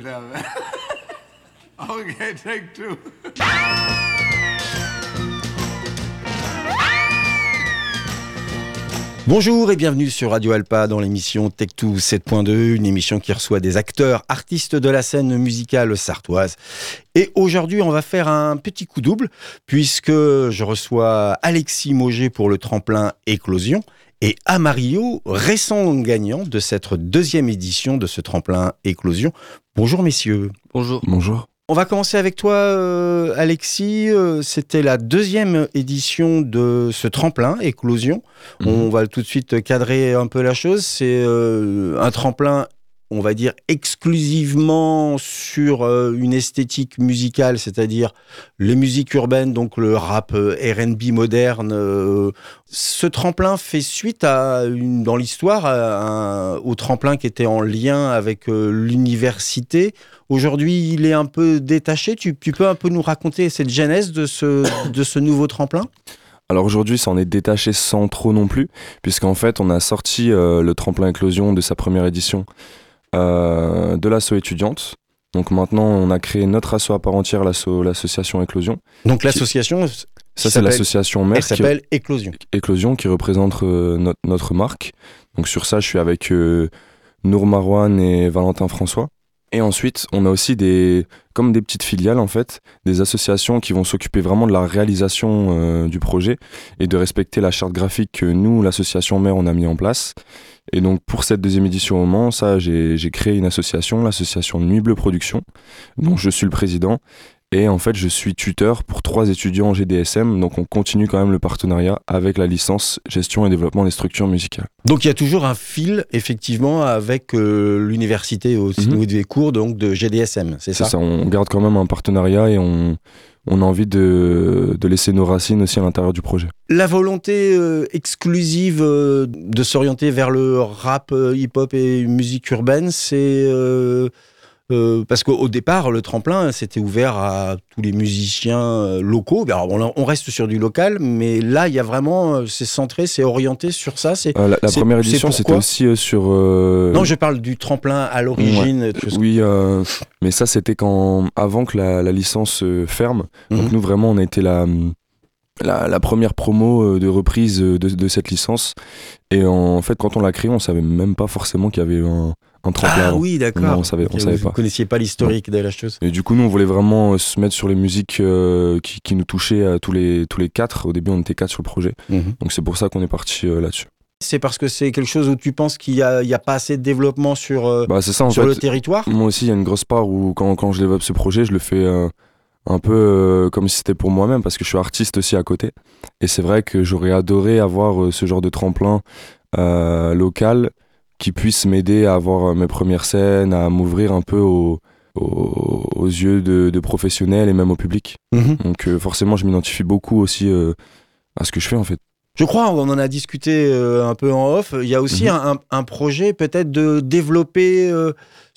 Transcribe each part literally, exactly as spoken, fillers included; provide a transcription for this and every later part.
down. Okay, take two. Bonjour et bienvenue sur Radio Alpa dans l'émission Tech deux sept point deux, une émission qui reçoit des acteurs, artistes de la scène musicale sartoise. Et aujourd'hui, on va faire un petit coup double puisque je reçois Alexis Mauger pour le tremplin Éclosion et Amarillo, récent gagnant de cette deuxième édition de ce tremplin Éclosion. Bonjour messieurs. Bonjour. Bonjour. On va commencer avec toi, euh, Alexis. Euh, c'était la deuxième édition de ce tremplin Éclosion. Mmh. On va tout de suite cadrer un peu la chose. C'est euh, un tremplin, on va dire, exclusivement sur euh, une esthétique musicale, c'est-à-dire les musiques urbaines, donc le rap euh, R and B moderne. Euh, ce tremplin fait suite à une, dans l'histoire à un, au tremplin qui était en lien avec euh, l'université. Aujourd'hui, il est un peu détaché. Tu, tu peux un peu nous raconter cette genèse de ce, de ce nouveau tremplin ? Alors aujourd'hui, ça en est détaché sans trop non plus, puisqu'en fait, on a sorti euh, le tremplin Éclosion de sa première édition euh, de l'asso étudiante. Donc maintenant, on a créé notre asso à part entière, l'asso, l'association Éclosion. Donc l'association... Qui... Ça, c'est l'association mère. Elle s'appelle qui... Éclosion. Éclosion, qui représente euh, notre, notre marque. Donc sur ça, je suis avec euh, Nour Marouane et Valentin François. Et ensuite, on a aussi des, comme des petites filiales en fait, des associations qui vont s'occuper vraiment de la réalisation euh, du projet et de respecter la charte graphique que nous, l'association mère, on a mis en place. Et donc pour cette deuxième édition au Mans, ça, j'ai, j'ai créé une association, l'association Nuit Bleue Production, dont je suis le président. Et en fait, je suis tuteur pour trois étudiants en G D S M, donc on continue quand même le partenariat avec la licence Gestion et Développement des Structures Musicales. Donc il y a toujours un fil, effectivement, avec euh, l'université au mm-hmm. niveau des cours donc, de G D S M, c'est, c'est ça C'est ça, on garde quand même un partenariat et on, on a envie de, de laisser nos racines aussi à l'intérieur du projet. La volonté euh, exclusive euh, de s'orienter vers le rap, euh, hip-hop et musique urbaine, c'est... Euh Euh, parce qu'au départ, le tremplin, c'était ouvert à tous les musiciens euh, locaux. Alors, on, on reste sur du local, mais là, il y a vraiment, euh, c'est centré, c'est orienté sur ça. C'est, euh, la la c'est, première édition, c'était aussi euh, sur... Euh... Non, je parle du tremplin à l'origine. Ouais. Oui, euh, mais ça, c'était quand, avant que la, la licence euh, ferme. Mm-hmm. Donc nous, vraiment, on a été la... La, la première promo de reprise de, de cette licence. Et en fait, quand on l'a créée, on savait même pas forcément qu'il y avait un, un tremplin. Ah oui, d'accord. Non, on savait, okay, on savait vous pas. Vous connaissiez pas l'historique non. de la chose. Et du coup, nous, on voulait vraiment se mettre sur les musiques euh, qui, qui nous touchaient à tous les, tous les quatre. Au début, on était quatre sur le projet. Mm-hmm. Donc c'est pour ça qu'on est parti euh, là-dessus. C'est parce que c'est quelque chose où tu penses qu'il n'y a, a pas assez de développement sur, euh, bah, c'est ça, en sur fait, le territoire ? Moi aussi, il y a une grosse part où quand, quand je développe ce projet, je le fais... Euh, un peu euh, comme si c'était pour moi-même parce que je suis artiste aussi à côté et c'est vrai que j'aurais adoré avoir euh, ce genre de tremplin euh, local qui puisse m'aider à avoir euh, mes premières scènes, à m'ouvrir un peu aux, aux, aux yeux de, de professionnels et même au public. Mmh. Donc euh, forcément je m'identifie beaucoup aussi euh, à ce que je fais en fait. Je crois, on en a discuté euh, un peu en off, il y a aussi mmh. un, un projet peut-être de développer euh,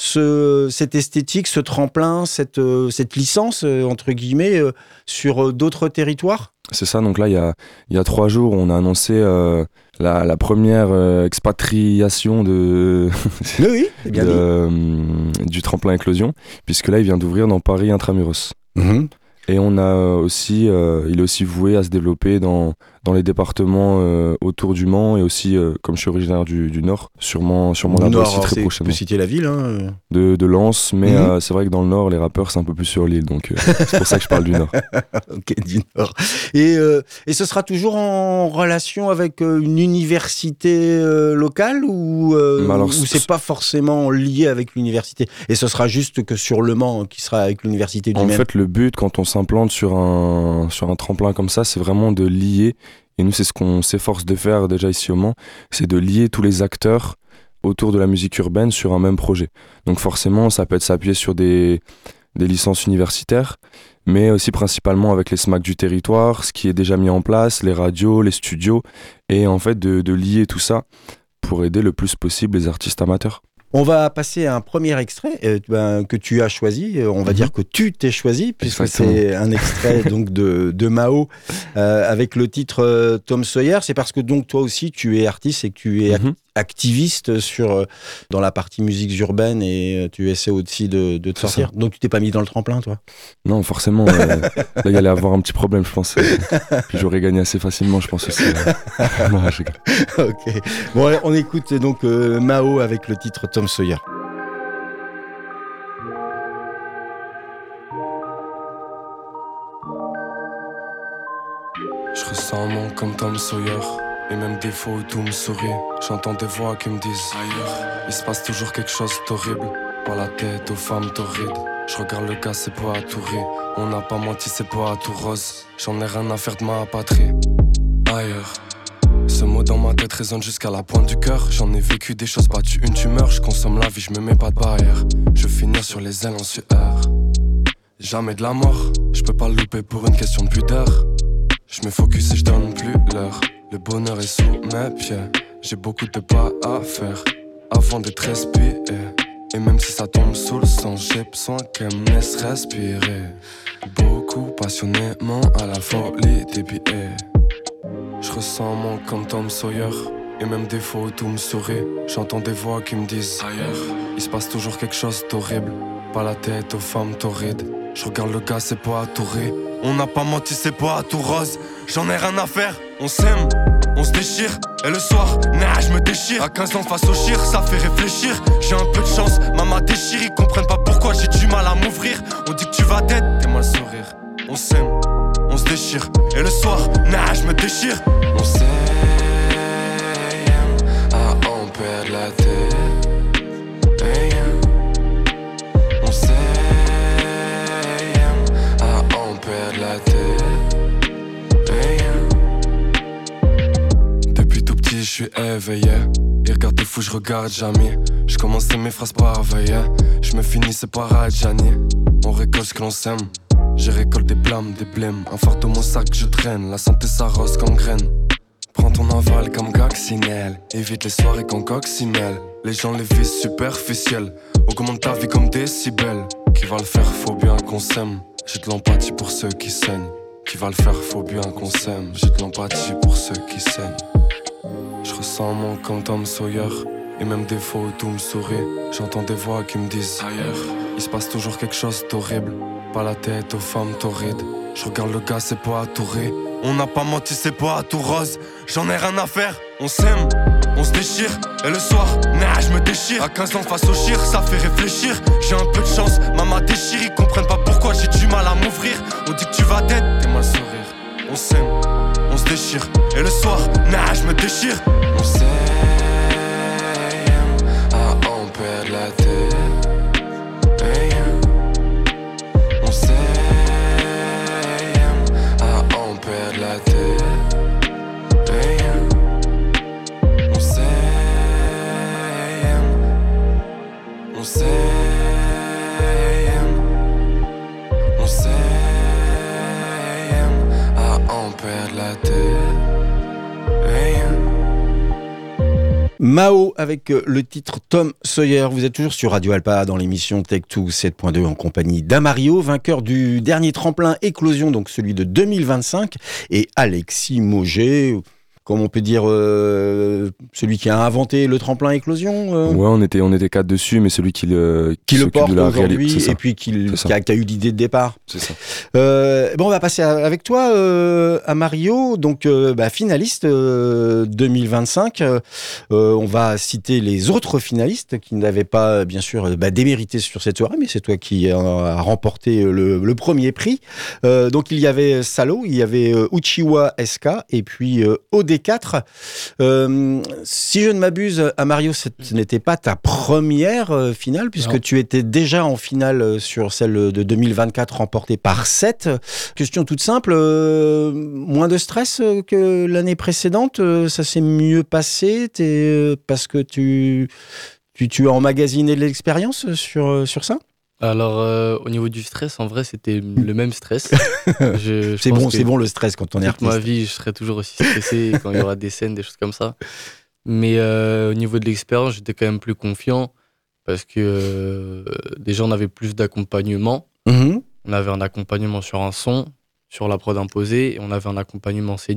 ce, cette esthétique, ce tremplin, cette, euh, cette licence, euh, entre guillemets, euh, sur euh, d'autres territoires ? C'est ça, donc là, il y a, il y a trois jours, on a annoncé euh, la, la première euh, expatriation de, oui, oui, c'est bien de, euh, du tremplin Éclosion, puisque là, il vient d'ouvrir dans Paris Intramuros. Mmh. Et on a aussi, euh, il est aussi voué à se développer dans, dans les départements euh, autour du Mans et aussi, euh, comme je suis originaire du, du Nord, sûrement, sûrement là-bas aussi très prochainement. Tu peux citer la ville hein de, de Lens, mais mm-hmm. euh, c'est vrai que dans le Nord, les rappeurs, c'est un peu plus sur l'île, donc euh, c'est pour ça que je parle du Nord. Ok, du Nord. Et, euh, et ce sera toujours en relation avec euh, une université euh, locale ou, euh, Alors, ou c'est pas forcément lié avec l'université ? Et ce sera juste que sur le Mans qui sera avec l'université du En même. fait, le but, quand on s'implante sur un, sur un tremplin comme ça, c'est vraiment de lier, et nous c'est ce qu'on s'efforce de faire déjà ici au Mans, c'est de lier tous les acteurs autour de la musique urbaine sur un même projet. Donc forcément, ça peut être s'appuyer sur des, des licences universitaires, mais aussi principalement avec les S M A C du territoire, ce qui est déjà mis en place, les radios, les studios, et en fait de, de lier tout ça pour aider le plus possible les artistes amateurs. On va passer à un premier extrait euh, ben, que tu as choisi. On va mmh. dire que tu t'es choisi, puisque Exactement. C'est un extrait donc, de, de Mao euh, avec le titre euh, Tom Sawyer. C'est parce que donc, toi aussi, tu es artiste et que tu es mmh. activiste sur, euh, dans la partie musiques urbaines et tu essaies aussi de, de te sortir. Donc tu t'es pas mis dans le tremplin, toi? Non, forcément. euh, là, il y allait avoir un petit problème, je pense. euh, Puis j'aurais gagné assez facilement, je pense aussi. euh. Non, je rigole. Ok. Bon, allez, on écoute donc euh, Mao avec le titre Tom Sawyer. Je ressens un monde comme Tom Sawyer. Et même des fois où tout me sourit, j'entends des voix qui me disent ailleurs. Il se passe toujours quelque chose d'horrible. Pas la tête aux femmes torrides. Je regarde le gars, c'est pas à tout rire. On n'a pas menti, c'est pas à tout rose. J'en ai rien à faire de ma patrie. Ailleurs. Ce mot dans ma tête résonne jusqu'à la pointe du cœur. J'en ai vécu des choses battues, une tumeur. Je consomme la vie, je me mets pas de barrière. Je veux finir sur les ailes en sueur. Jamais de la mort, je peux pas le louper pour une question de pudeur. Je me focus et je donne plus l'heure. Le bonheur est sous mes pieds. J'ai beaucoup de pas à faire avant d'être respiré. Et même si ça tombe sous le sang, j'ai besoin qu'elle me laisse respirer. Beaucoup passionnément à la folie des billets. Je ressens un monde comme Tom Sawyer. Et même des fois où tout me sourit, j'entends des voix qui me disent ailleurs. Il se passe toujours quelque chose d'horrible. Pas la tête aux femmes torrides. Je regarde le gars, c'est pas à tout rire. On n'a pas menti, c'est pas à tout rose. J'en ai rien à faire, on s'aime, on se déchire. Et le soir, nah, je me déchire. À quinze ans face au chir, ça fait réfléchir. J'ai un peu de chance, maman déchire. Ils comprennent pas pourquoi j'ai du mal à m'ouvrir. On dit que tu vas tête, t'es mal sourire. On s'aime, on se déchire. Et le soir, nah, je me déchire. On s'aime, ah, on perd la tête. Hey, on s'aime, ah, on perd la tête. Je suis éveillé, ils regardent fou, je regarde jamais. Je commençais mes phrases par veiller. Je me finissais par Adjani. On récolte ce que l'on sème. Je récolte des blâmes, des blêmes. Un fort de mon sac, je traîne. La santé s'arrose comme graine. Prends ton aval comme coccinelle. Évite les soirées qu'on coccinelle. Les gens les visent superficiels. Augmente ta vie comme décibels. Qui va le faire, faut bien qu'on s'aime. J'ai de l'empathie pour ceux qui saignent. Qui va le faire, faut bien qu'on s'aime. J'ai de l'empathie pour ceux qui saignent. Je ressens un monde comme Tom Sawyer. Et même des fois où tout me sourit, j'entends des voix qui me disent ailleurs. Il se passe toujours quelque chose d'horrible. Pas la tête aux femmes torrides. Je regarde le gars, c'est pas à tout rire. On n'a pas menti, c'est pas à tout rose. J'en ai rien à faire, on s'aime, on se déchire. Et le soir, nah, je me déchire. À quinze ans face au chir, ça fait réfléchir. J'ai un peu de chance, maman déchire. Ils comprennent pas pourquoi j'ai du mal à m'ouvrir. On dit que tu vas tête, t'es mal sourire. On s'aime, on se déchire. Et le soir, nah, je me déchire. On s'aime, ah, on perd la tête. Hey, on s'aime, ah, on perd la tête. Hey, on s'aime, on s'aime, on s'aime, ah, on perd la tête. Mao avec le titre Tom Sawyer. Vous êtes toujours sur Radio Alpa dans l'émission Tech deux sept point deux en compagnie d'Amario, vainqueur du dernier tremplin Éclosion, donc celui de deux mille vingt-cinq, et Alexis Mauger, comme on peut dire, euh, celui qui a inventé le tremplin Éclosion. Euh, Ouais, on était, on était quatre dessus, mais celui qui le, qui le s'occupe porte de la aujourd'hui réalité, c'est ça. et puis qui, C'est ça. qui, a, qui a eu l'idée de départ. C'est ça. Euh, bon, on va passer à- avec toi euh, à Mario, donc euh, bah, finaliste euh, deux mille vingt-cinq. Euh, on va citer les autres finalistes qui n'avaient pas, bien sûr, bah, démérité sur cette soirée, mais c'est toi qui as remporté le, le premier prix. Euh, donc il y avait Salo, il y avait euh, Uchiwa S K et puis euh, O D quatre. Euh, si je ne m'abuse, à Mario, ce n'était pas ta première euh, finale, puisque Non. tu étais déjà en finale euh, sur celle de deux mille vingt-quatre remportée par sept. Question toute simple, euh, moins de stress euh, que l'année précédente, euh, ça s'est mieux passé t'es, euh, parce que tu, tu, tu as emmagasiné de l'expérience sur, euh, sur ça? Alors, euh, au niveau du stress, en vrai, c'était le même stress. Je- je C'est pense bon, que c'est bon le stress quand on est toute ma artiste. vie, je serai toujours aussi stressé quand il y aura des scènes, des choses comme ça. Mais euh, au niveau de l'expérience, j'étais quand même plus confiant parce que euh, déjà, on avait plus d'accompagnement. Mhm. On avait un accompagnement sur un son, sur la prod imposée, et on avait un accompagnement scénique.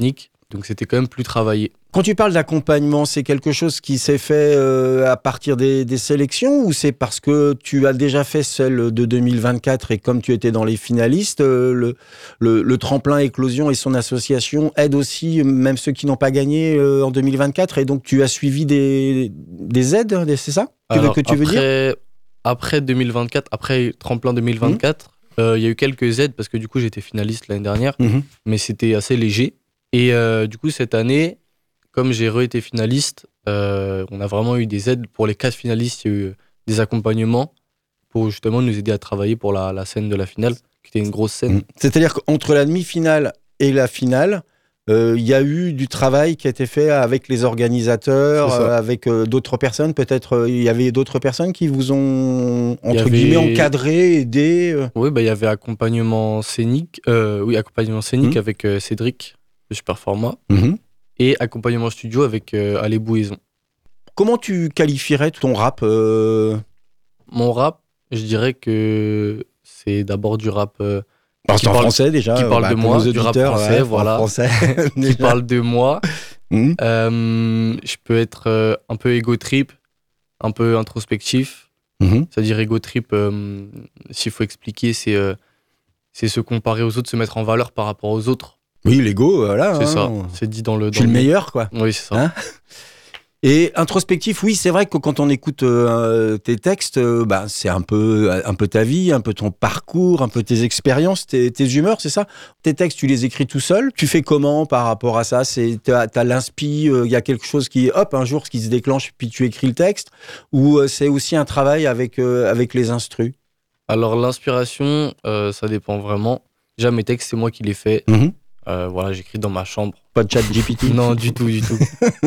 Donc c'était quand même plus travaillé. Quand tu parles d'accompagnement, c'est quelque chose qui s'est fait euh, à partir des, des sélections ou c'est parce que tu as déjà fait celle de deux mille vingt-quatre et comme tu étais dans les finalistes, euh, le, le, le tremplin Éclosion et son association aident aussi même ceux qui n'ont pas gagné euh, en deux mille vingt-quatre et donc tu as suivi des, des aides, c'est ça que, Alors, que tu après, veux dire après deux mille vingt-quatre, après tremplin deux mille vingt-quatre, il mmh. euh, y a eu quelques aides parce que du coup j'étais finaliste l'année dernière, mmh. mais c'était assez léger. Et euh, du coup cette année, comme j'ai re-été finaliste, euh, on a vraiment eu des aides pour les quatre finalistes. Il y a eu des accompagnements pour justement nous aider à travailler pour la, la scène de la finale, qui était une grosse scène. Mmh. C'est-à-dire qu'entre la demi-finale et la finale, il euh, y a eu du travail qui a été fait avec les organisateurs, euh, avec euh, d'autres personnes. Peut-être il euh, y avait d'autres personnes qui vous ont, entre avait... guillemets, encadré, aidé. Euh... Oui, bah, y avait accompagnement scénique, euh, oui, accompagnement scénique mmh. avec euh, Cédric de Superformat. Mmh. Et accompagnement studio avec euh, Allez Bouaison. Comment tu qualifierais ton rap euh... Mon rap, je dirais que c'est d'abord du rap euh, qui parle, français déjà, qui parle bah, de moi, auditeurs, du rap français, ouais, voilà, français, qui parle de moi. Mmh. Euh, je peux être euh, un peu ego trip, un peu introspectif. Mmh. C'est-à-dire ego trip, euh, s'il faut expliquer, c'est euh, c'est se comparer aux autres, se mettre en valeur par rapport aux autres. Oui, l'ego, voilà. C'est hein. ça, c'est dit dans le... Je suis le meilleur, quoi. Oui, c'est ça. Hein et introspectif, oui, c'est vrai que quand on écoute euh, tes textes, euh, bah, c'est un peu, un peu ta vie, un peu ton parcours, un peu tes expériences, tes, tes humeurs, c'est ça? Tes textes, tu les écris tout seul? Tu fais comment par rapport à ça? C'est, t'as, t'as l'inspi, il euh, y a quelque chose qui, hop, un jour, qui se déclenche, puis tu écris le texte? Ou euh, c'est aussi un travail avec, euh, avec les instrus? Alors, l'inspiration, euh, ça dépend vraiment. Déjà, mes textes, c'est moi qui les fais. Mm-hmm. Euh, voilà, j'écris dans ma chambre. Pas de chat G P T? Non, du tout, du tout.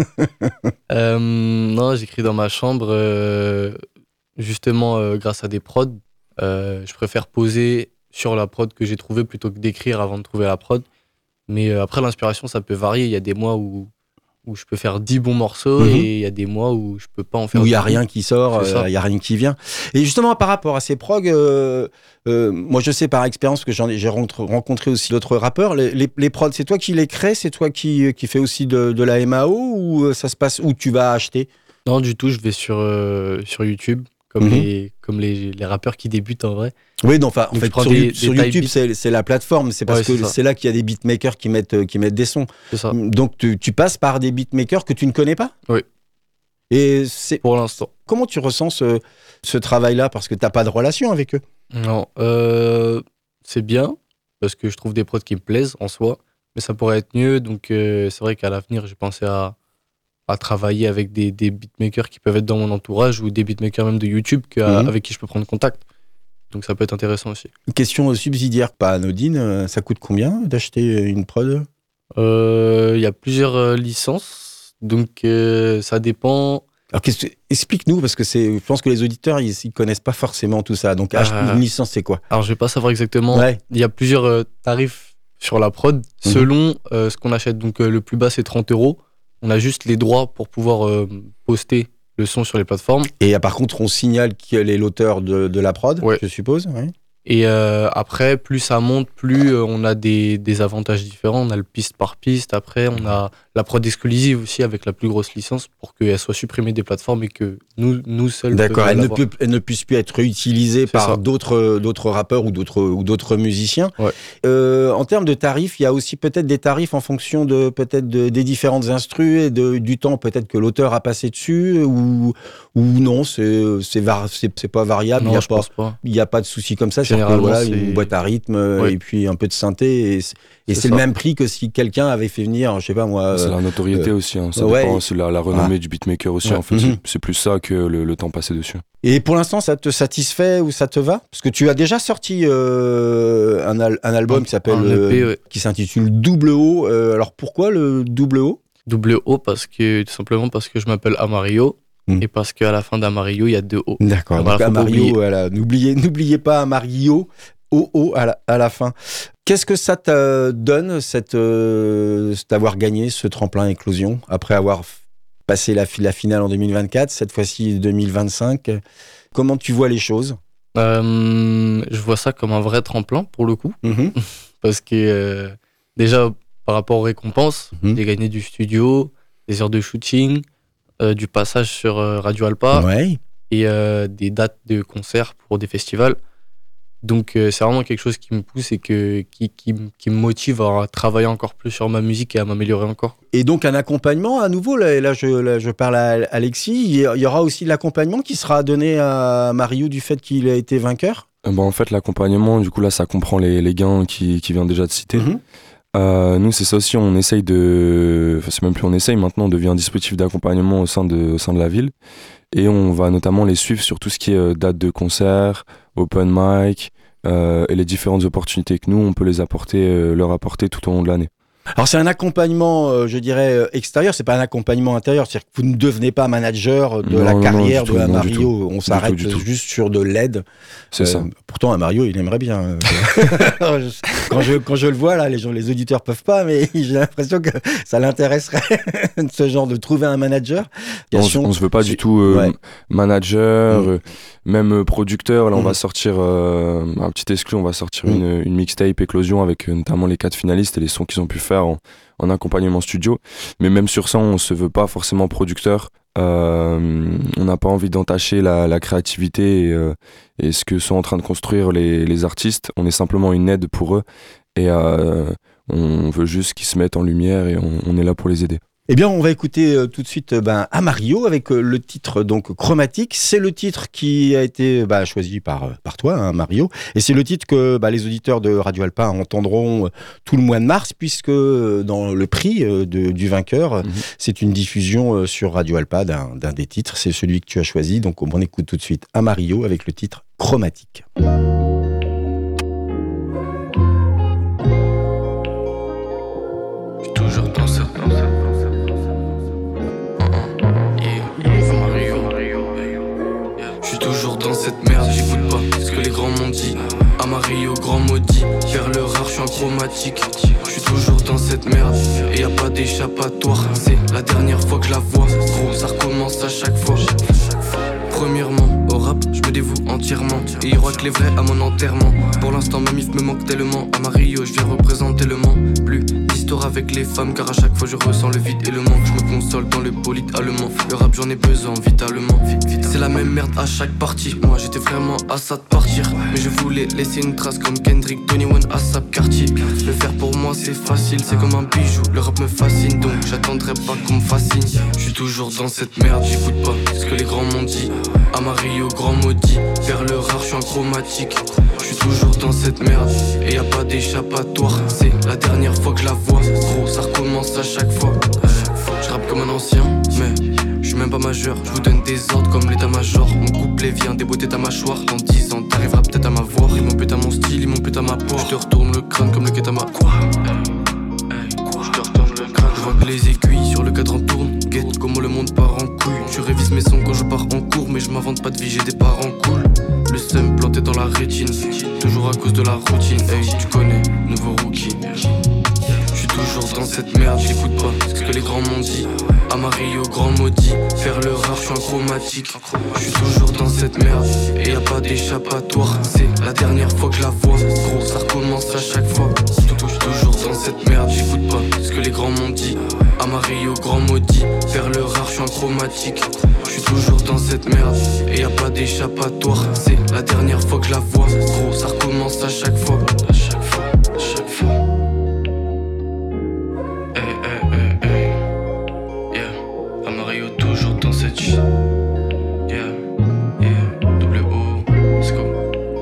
euh, non, j'écris dans ma chambre, euh, justement, euh, grâce à des prods. Euh, je préfère poser sur la prod que j'ai trouvée plutôt que d'écrire avant de trouver la prod. Mais euh, après, l'inspiration, ça peut varier. Il y a des mois où, où je peux faire dix bons morceaux mm-hmm. et il y a des mois où je peux pas en faire. Où il n'y a rien qui sort, il n'y euh, a rien qui vient. Et justement, par rapport à ces progs, euh, euh, moi je sais par expérience que j'en ai, j'ai rencontré aussi d'autres rappeurs. Les, les, les prods, c'est toi qui les crées, c'est toi qui, qui fais aussi de, de la M A O ou ça se passe où tu vas acheter? Non, du tout, je vais sur, euh, sur YouTube. Comme, mm-hmm. les, comme les, les rappeurs qui débutent en vrai. Oui, non, enfin, en Donc, fait, sur, des, sur des YouTube, c'est, c'est la plateforme. C'est parce ouais, c'est que ça. c'est là qu'il y a des beatmakers qui mettent, qui mettent des sons. C'est ça. Donc, tu, tu passes par des beatmakers que tu ne connais pas? Oui. Et c'est... Pour l'instant. Comment tu ressens ce, ce travail-là? Parce que tu n'as pas de relation avec eux. Non. Euh, c'est bien, parce que je trouve des prods qui me plaisent en soi. Mais ça pourrait être mieux. Donc, euh, c'est vrai qu'à l'avenir, j'ai pensé à... à travailler avec des, des beatmakers qui peuvent être dans mon entourage ou des beatmakers même de YouTube que, mmh. avec qui je peux prendre contact. Donc ça peut être intéressant aussi. Une question subsidiaire, pas anodine, ça coûte combien d'acheter une prod? Il euh, y a plusieurs euh, licences, donc euh, ça dépend. Alors qu'est-ce que, explique-nous, parce que c'est, je pense que les auditeurs, ils ne connaissent pas forcément tout ça. Donc acheter euh, une licence, c'est quoi? Alors je ne vais pas savoir exactement. Il ouais. y a plusieurs euh, tarifs sur la prod, mmh. selon euh, ce qu'on achète. Donc euh, le plus bas, c'est trente euros. On a juste les droits pour pouvoir euh, poster le son sur les plateformes. Et par contre, on signale quel est l'auteur de, de la prod, ouais. je suppose. Ouais. Et euh, après, plus ça monte, plus euh, on a des, des avantages différents. On a le piste par piste. Après, on a la prod exclusive aussi avec la plus grosse licence pour qu'elle soit supprimée des plateformes et que nous, nous seuls. D'accord, elle ne, peut, elle ne puisse plus être utilisée C'est par d'autres, d'autres rappeurs ou d'autres, ou d'autres musiciens. Ouais. Euh, en termes de tarifs, il y a aussi peut-être des tarifs en fonction de, peut-être de, des différentes instrus et de, du temps peut-être que l'auteur a passé dessus ou, ou non, c'est, c'est, var, c'est, c'est pas variable. Non, il n'y a, je pense pas. Il y a pas de souci comme ça. Généralement, voilà, c'est... une boîte à rythme oui. et puis un peu de synthé. Et, et c'est, c'est le même prix que si quelqu'un avait fait venir, je sais pas moi. C'est euh, la notoriété euh, aussi. Hein. Ça ouais. dépend, c'est la, la renommée ah. du beatmaker aussi. Ouais. En fait, mm-hmm. c'est, c'est plus ça que le, le temps passé dessus. Et pour l'instant, ça te satisfait ou ça te va? Parce que tu as déjà sorti euh, un, al- un album un, qui s'appelle, E P, euh, ouais. qui s'intitule Double O. Euh, alors pourquoi le Double O? Double O parce que tout simplement parce que je m'appelle Amario. Mmh. Et parce qu'à la fin d'Amario, il y a deux O. D'accord. Donc, donc Amario, voilà, n'oubliez, n'oubliez pas Amario, O O à la, à la fin. Qu'est-ce que ça te donne, cette, euh, d'avoir gagné ce tremplin Éclosion, après avoir passé la, la finale en deux mille vingt-quatre, cette fois-ci deux mille vingt-cinq? Comment tu vois les choses? euh, Je vois ça comme un vrai tremplin, pour le coup. Mmh. Parce que, euh, déjà, par rapport aux récompenses, Mmh. j'ai gagné du studio, des heures de shooting, euh, du passage sur euh, Radio Alpa Ouais. et euh, des dates de concerts pour des festivals. Donc euh, c'est vraiment quelque chose qui me pousse et que, qui, qui, m- qui me motive à travailler encore plus sur ma musique et à m'améliorer encore. Et donc un accompagnement à nouveau, là, là, je, là je parle à Alexis, il y- il y aura aussi de l'accompagnement qui sera donné à Mario du fait qu'il a été vainqueur. Euh, bah, en fait, l'accompagnement, du coup, là, ça comprend les, les gains qui, qui vient déjà de citer. Mhm. Euh, nous, c'est ça aussi, on essaye de. Enfin, c'est même plus on essaye, maintenant, on devient un dispositif d'accompagnement au sein de, au sein de la ville. Et on va notamment les suivre sur tout ce qui est euh, date de concert, open mic, euh, et les différentes opportunités que nous, on peut les apporter, euh, leur apporter tout au long de l'année. Alors c'est un accompagnement, euh, je dirais, euh, extérieur, c'est pas un accompagnement intérieur, c'est-à-dire que vous ne devenez pas manager de Non, la non, non, carrière du de tout, un non, du Mario, on s'arrête du tout. juste sur de l'aide. C'est Euh, ça. Pourtant un Mario, il aimerait bien. euh. quand, je, quand je le vois là, les gens, les auditeurs peuvent pas, mais j'ai l'impression que ça l'intéresserait ce genre de trouver un manager. On, Question- se- on se veut pas c'est- du tout euh, ouais. manager, Mm. euh, même euh, producteur. Là, on Mm. va sortir euh, un petit exclu, on va sortir Mm. une, une mixtape éclosion avec euh, notamment les quatre finalistes et les sons qu'ils ont pu faire en, en accompagnement studio. Mais même sur ça, on se veut pas forcément producteur. Euh, on n'a pas envie d'entacher la, la créativité et, euh, et ce que sont en train de construire les, les artistes. On est simplement une aide pour eux et euh, on veut juste qu'ils se mettent en lumière et on, on est là pour les aider. Eh bien, on va écouter euh, tout de suite euh, ben, à Mario avec euh, le titre donc Chromatique. C'est le titre qui a été bah, choisi par, euh, par toi, hein, Mario. Et c'est le titre que bah, les auditeurs de Radio Alpa entendront euh, tout le mois de mars, puisque euh, dans le prix euh, de- du vainqueur, euh, Mhm. c'est une diffusion euh, sur Radio Alpa d'un, d'un des titres. C'est celui que tu as choisi. Donc, on écoute tout de suite à Mario avec le titre Chromatique. J'suis toujours dans cette J'suis toujours dans cette merde, j'écoute pas ce que les grands m'ont dit. À Mario, grand maudit, vers le rare, j'suis en chromatique. J'suis toujours dans cette merde, et y a pas d'échappatoire. C'est la dernière fois que je la vois, gros, ça recommence à chaque fois. Premièrement, au rap, je me dévoue entièrement. Et il y aura que les vrais à mon enterrement. Pour l'instant, ma mif me manque tellement. À Mario, je viens représenter le Mans. Plus d'histoire avec les femmes, car à chaque fois je ressens le vide et le manque. Je me console dans le bolide allemand. Le rap, j'en ai besoin vitalement. C'est la même merde à chaque partie. Moi, j'étais vraiment à ça de partir. Mais je voulais laisser une trace comme Kendrick, Tony One, Asap, Cartier. Le faire pour moi, c'est facile, c'est comme un bijou. Le rap me fascine, donc j'attendrai pas qu'on me fascine. Je suis toujours dans cette merde, j'écoute pas ce que les grands m'ont dit. À Mario, grand maudit, vers le rare, je suis en chromatique. Je suis toujours dans cette merde, et y a pas d'échappatoire. C'est la dernière fois que je la vois, gros, ça recommence à chaque fois. Je rappe comme un ancien, mais je suis même pas majeur. Je vous donne des ordres comme l'état-major. Mon couplet vient déboîter ta mâchoire. Dans dix ans, t'arriveras peut-être à m'avoir. Ils m'ont pété à mon style, ils m'ont pété à ma porte. Je te retourne le crâne comme le Ketama. Quoi? Je te retourne le crâne. Je vois que les aiguilles sur le cadran tournent. Guette comment le monde part en couille. Je révise mes sons quand je pars en cours, mais je m'invente pas de vie, j'ai des parents cool. Le seum planté dans la rétine, toujours à cause de la routine. Hey, tu connais, nouveau rookie. Je suis toujours dans cette merde, j'écoute pas ce que les grands m'ont dit. À Mario, grand maudit, faire le rare, je suis en chromatique. Je suis toujours dans cette merde, et y a pas d'échappatoire. C'est la dernière fois que je la vois, gros, ça recommence à chaque fois. Je suis toujours dans cette merde, j'écoute pas ce que les grands m'ont dit. À Mario, grand maudit, faire le rare, je suis en chromatique. Je suis toujours dans cette merde, et y a pas d'échappatoire. C'est la dernière fois que je la vois, gros, ça recommence à chaque fois. À chaque fois, à chaque fois. Hey, hey, hey, hey. Yeah, à Mario, toujours dans cette shit. Yeah, yeah, double O, let's go.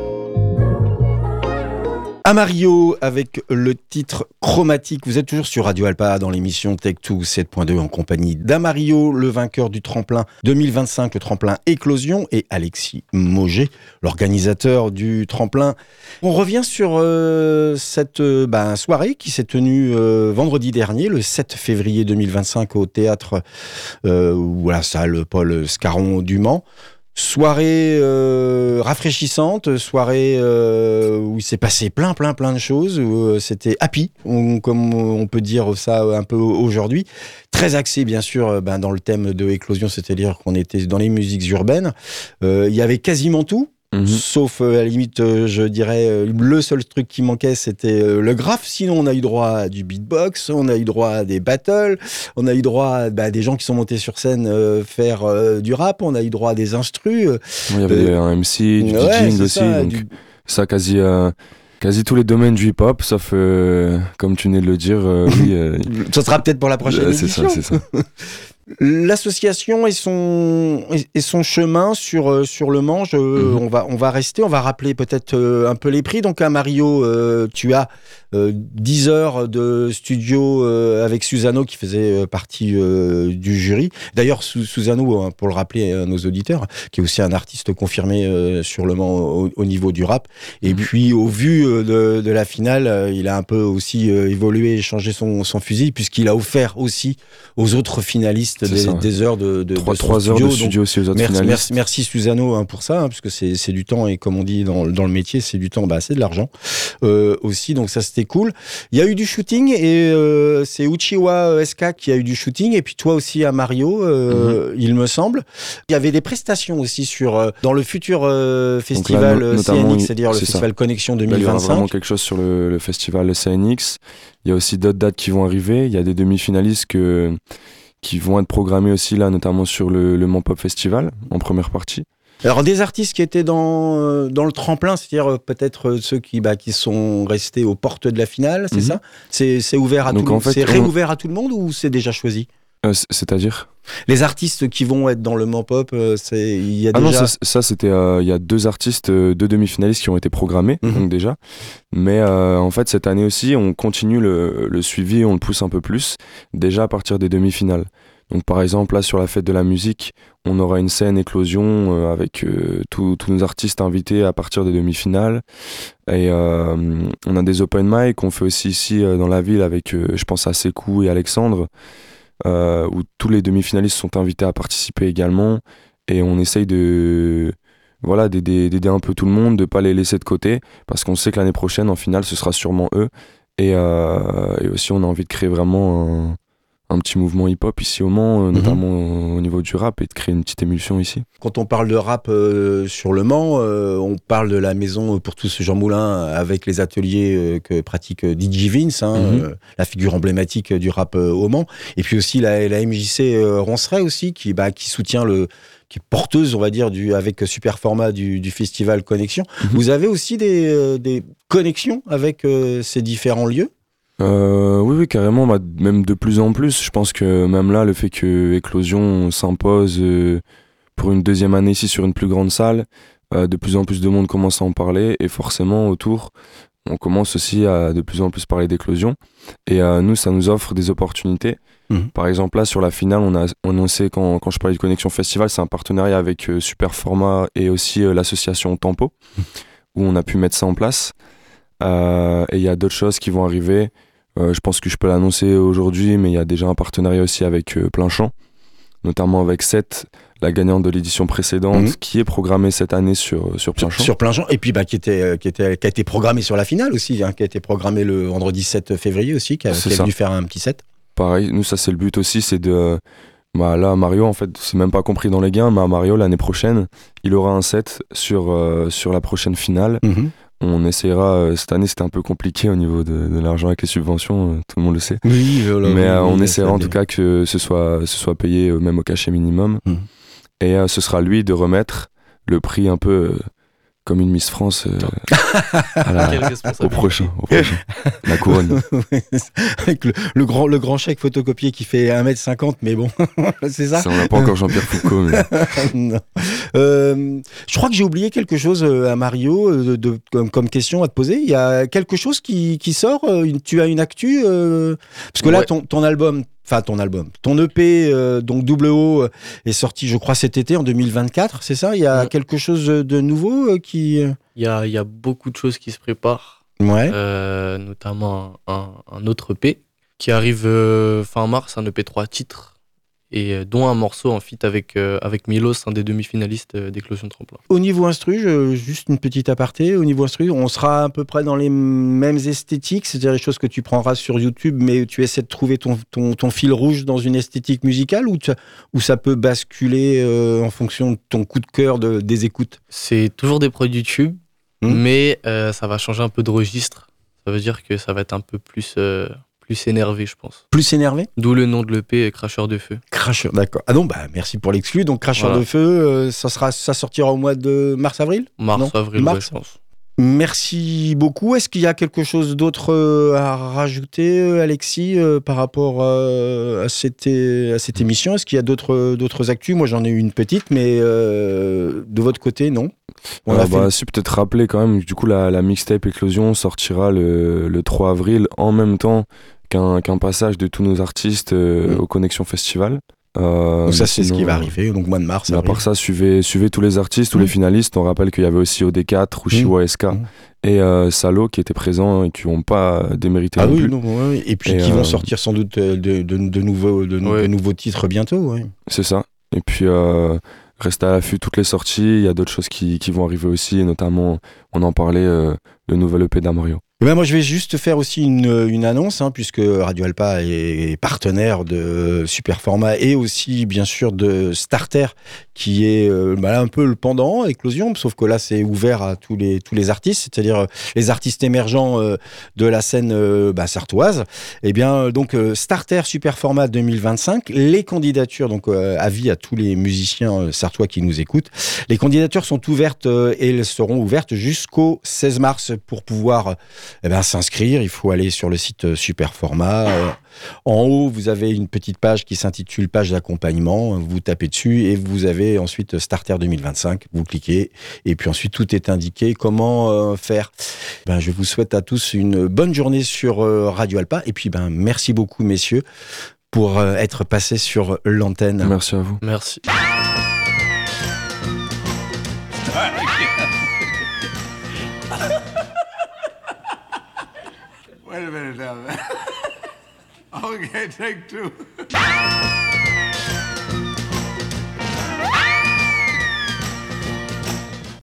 À Mario avec le titre Chromatique. Vous êtes toujours sur Radio Alpa dans l'émission Tech deux sept point deux en compagnie d'Amario, le vainqueur du tremplin deux mille vingt-cinq, le tremplin Éclosion, et Alexis Mauger, l'organisateur du tremplin. On revient sur euh, cette euh, bah, soirée qui s'est tenue euh, vendredi dernier, le sept février deux mille vingt-cinq, au théâtre euh, ou à la salle Paul Scarron du Mans. Soirée euh, rafraîchissante, soirée euh, où il s'est passé plein, plein, plein de choses. Où, euh, c'était happy, on, comme on peut dire ça un peu aujourd'hui. Très axé, bien sûr, euh, ben, dans le thème de Éclosion, c'est-à-dire qu'on était dans les musiques urbaines. Euh, il y avait quasiment tout. Mmh. Sauf euh, à la limite, euh, je dirais, euh, le seul truc qui manquait, c'était euh, le graphe. Sinon, on a eu droit à du beatbox, on a eu droit à des battles, on a eu droit à bah, des gens qui sont montés sur scène euh, faire euh, du rap, on a eu droit à des instrus. Euh, Il y avait euh, un M C, du ouais, DJing aussi. Ça, donc, du... ça quasi, euh, quasi tous les domaines du hip-hop, sauf, euh, comme tu venais de le dire, euh, oui. Euh, ça sera peut-être pour la prochaine euh, édition. C'est ça, c'est ça. L'association et son, et son chemin sur, sur le Mans, je, mmh. on, va, on va rester, on va rappeler peut-être un peu les prix. Donc à Mario, euh, tu as euh, dix heures de studio euh, avec Susano qui faisait partie euh, du jury. D'ailleurs, Susano, hein, pour le rappeler à nos auditeurs, qui est aussi un artiste confirmé euh, sur le Mans au, au niveau du rap. Et mmh. puis au vu de, de la finale, il a un peu aussi euh, évolué et changé son, son fusil, puisqu'il a offert aussi aux autres finalistes Des, des heures de, de, trois, de trois studio. heures de studio aussi aux autres merci, finalistes. Merci, merci Susano hein, pour ça, hein, parce que c'est, c'est du temps, et comme on dit dans, dans le métier, c'est du temps, bah, c'est de l'argent euh, aussi, donc ça c'était cool. Il y a eu du shooting, et euh, c'est Uchiwa S K qui a eu du shooting, et puis toi aussi à Mario, euh, mm-hmm. il me semble. Il y avait des prestations aussi sur, euh, dans le futur euh, festival là, no- C N X, c'est-à-dire le festival ça. Connexion deux mille vingt-cinq. Là, il y aura vraiment quelque chose sur le, le festival C N X. Il y a aussi d'autres dates qui vont arriver. Il y a des demi-finalistes que... qui vont être programmés aussi là, notamment sur le, le Mans Pop Festival, en première partie. Alors des artistes qui étaient dans, euh, dans le tremplin, c'est-à-dire euh, peut-être euh, ceux qui, bah, qui sont restés aux portes de la finale, c'est mm-hmm. ça c'est, c'est ouvert à Donc, tout le monde. Fait, c'est réouvert on... à tout le monde ou c'est déjà choisi euh, C'est-à-dire les artistes qui vont être dans le Mans Pop, euh, c'est il y a ah déjà. non, ça, ça c'était il euh, y a deux artistes, euh, deux demi-finalistes qui ont été programmés mm-hmm. donc déjà. Mais euh, en fait cette année aussi, on continue le, le suivi, on le pousse un peu plus déjà à partir des demi-finales. Donc par exemple là sur la fête de la musique, on aura une scène éclosion euh, avec euh, tous nos artistes invités à partir des demi-finales. Et euh, on a des open mic qu'on fait aussi ici euh, dans la ville avec, euh, je pense à Sekou et Alexandre. Euh, où tous les demi-finalistes sont invités à participer également, et on essaye de voilà d'aider, d'aider un peu tout le monde, de pas les laisser de côté, parce qu'on sait que l'année prochaine en finale ce sera sûrement eux, et, euh, et aussi on a envie de créer vraiment un, un petit mouvement hip-hop ici au Mans, notamment mmh. au niveau du rap, et de créer une petite émulsion ici. Quand on parle de rap euh, sur le Mans, euh, on parle de la maison pour tous Jean Moulin avec les ateliers euh, que pratique D J Vince, hein, mmh. euh, la figure emblématique du rap euh, au Mans, et puis aussi la, la M J C euh, Ronceret aussi qui, bah, qui soutient le qui est porteuse, on va dire, du, avec super format du, du festival Connexion. Mmh. Vous avez aussi des, euh, des connexions avec euh, ces différents lieux ? Euh, oui, oui, carrément, bah, même de plus en plus. Je pense que même là, le fait que Éclosion s'impose euh, pour une deuxième année ici sur une plus grande salle, euh, de plus en plus de monde commence à en parler, et forcément autour, on commence aussi à de plus en plus parler d'Éclosion. Et euh, nous, ça nous offre des opportunités. Mmh. Par exemple, là, sur la finale, on a annoncé, quand, quand je parlais de Connexion Festival, c'est un partenariat avec euh, Super Format et aussi euh, l'association Tempo, mmh. où on a pu mettre ça en place. Euh, et il y a d'autres choses qui vont arriver. Euh, je pense que je peux l'annoncer aujourd'hui, mais il y a déjà un partenariat aussi avec euh, Plein Champ, notamment avec Seth, la gagnante de l'édition précédente, mmh. qui est programmée cette année sur, sur Plein Champ. Sur Plein Champ, et puis bah, qui, était, qui, était, qui a été programmée sur la finale aussi, hein, qui a été programmée le vendredi sept février aussi, qui, a, qui est venu faire un petit set. Pareil, nous ça c'est le but aussi, c'est de... Bah, là, Mario, en fait, c'est même pas compris dans les gains, mais Mario, l'année prochaine, il aura un set sur, euh, sur la prochaine finale. Mmh. On essaiera, euh, cette année c'était un peu compliqué au niveau de, de l'argent avec les subventions, euh, tout le monde le sait. Oui, voilà, mais euh, oui, on essaiera en tout cas que ce soit, ce soit payé euh, même au cachet minimum. Mmh. Et euh, ce sera lui de remettre le prix un peu euh, comme une Miss France euh, à la, au prochain, au prochain. La couronne. Avec le, le, grand, le grand chèque photocopié qui fait un mètre cinquante, mais bon, c'est ça. Ça, on n'a pas encore Jean-Pierre Foucault. Mais... non. Euh, je crois que j'ai oublié quelque chose à Mario de, de, comme, comme question à te poser. Il y a quelque chose qui, qui sort, une, tu as une actu euh, parce que là, ouais. ton, ton album... Enfin, ton album. Ton E P, euh, donc Double O, euh, est sorti, je crois, cet été, en deux mille vingt-quatre, c'est ça ? Il y a mmh. quelque chose de nouveau euh, qui... Il y a, il y a beaucoup de choses qui se préparent. Ouais. Euh, notamment un, un autre E P qui arrive euh, fin mars, un E P trois titres. et euh, dont un morceau en feat avec, euh, avec Milos, un des demi-finalistes euh, d'Éclosion Tremplin. Au niveau instru, je, juste une petite aparté, au niveau instru, on sera à peu près dans les mêmes esthétiques, c'est-à-dire les choses que tu prendras sur YouTube, mais tu essaies de trouver ton, ton, ton fil rouge dans une esthétique musicale, ou, tu, ou ça peut basculer euh, en fonction de ton coup de cœur de, des écoutes? C'est toujours des prods YouTube, mmh. mais euh, ça va changer un peu de registre. Ça veut dire que ça va être un peu plus... Euh, plus énervé, je pense. Plus énervé? D'où le nom de l'E P, Cracheur de Feu. Cracheur, d'accord. Ah non, bah merci pour l'exclu. Donc Cracheur voilà. de Feu, euh, ça, sera, ça sortira au mois de mars-avril? Mars-avril, ouais, je pense. Merci beaucoup. Est-ce qu'il y a quelque chose d'autre euh, à rajouter, euh, Alexis, euh, par rapport euh, à, cette, à cette émission? Est-ce qu'il y a d'autres, d'autres actus? Moi, j'en ai eu une petite, mais euh, de votre côté, non? On euh, a bah, fait... Si, peut-être rappeler quand même, du coup, la, la mixtape Éclosion sortira le, le trois avril, en même temps qu'un, qu'un passage de tous nos artistes euh, mmh. au Connexion Festival. Euh, donc ça c'est sinon, ce qui va arriver, donc mois de mars. À part ça, suivez, suivez tous les artistes, tous mmh. les finalistes. On rappelle qu'il y avait aussi O D quatre, Ushiwa mmh. S K mmh. et euh, Salo qui étaient présents et qui n'ont pas démérité ah non oui, plus. Non, ouais, et puis et qui euh... vont sortir sans doute de, de, de, de, nouveaux, de, ouais. de nouveaux titres bientôt. Ouais. C'est ça. Et puis euh, restez à l'affût toutes les sorties. Il y a d'autres choses qui, qui vont arriver aussi, et notamment, on en parlait, euh, le nouvel E P d'Amario. Ben moi, je vais juste faire aussi une, une annonce, hein, puisque Radio Alpa est partenaire de Superformat et aussi, bien sûr, de Starter, qui est euh, ben un peu le pendant Éclosion, sauf que là, c'est ouvert à tous les, tous les artistes, c'est-à-dire euh, les artistes émergents euh, de la scène euh, ben, sartoise. Et bien, donc, euh, Starter Superformat deux mille vingt-cinq, les candidatures, donc, euh, avis à tous les musiciens euh, sartois qui nous écoutent, les candidatures sont ouvertes euh, et elles seront ouvertes jusqu'au seize mars pour pouvoir... Eh ben, s'inscrire, il faut aller sur le site Superformat. Euh, en haut, vous avez une petite page qui s'intitule page d'accompagnement. Vous tapez dessus et vous avez ensuite Starter deux mille vingt-cinq. Vous cliquez et puis ensuite tout est indiqué. Comment euh, faire? Ben, je vous souhaite à tous une bonne journée sur euh, Radio Alpa. Et puis, ben, merci beaucoup, messieurs, pour euh, être passés sur l'antenne. Merci à vous. Merci. Wait a minute now, man. Okay, take two.